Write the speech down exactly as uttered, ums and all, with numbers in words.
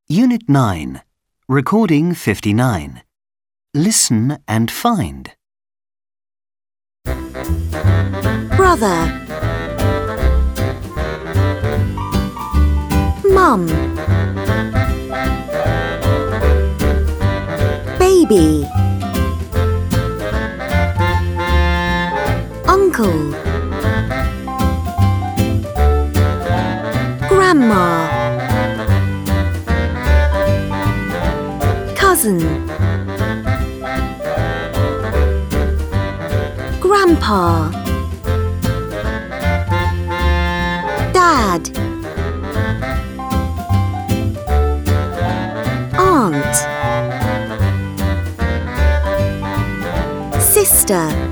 Unit nine, Recording fifty-nine. Listen and find. Brother, Mum, Baby, Uncle, Grandma, Cousin, Grandpa, Dad, Aunt, Sister,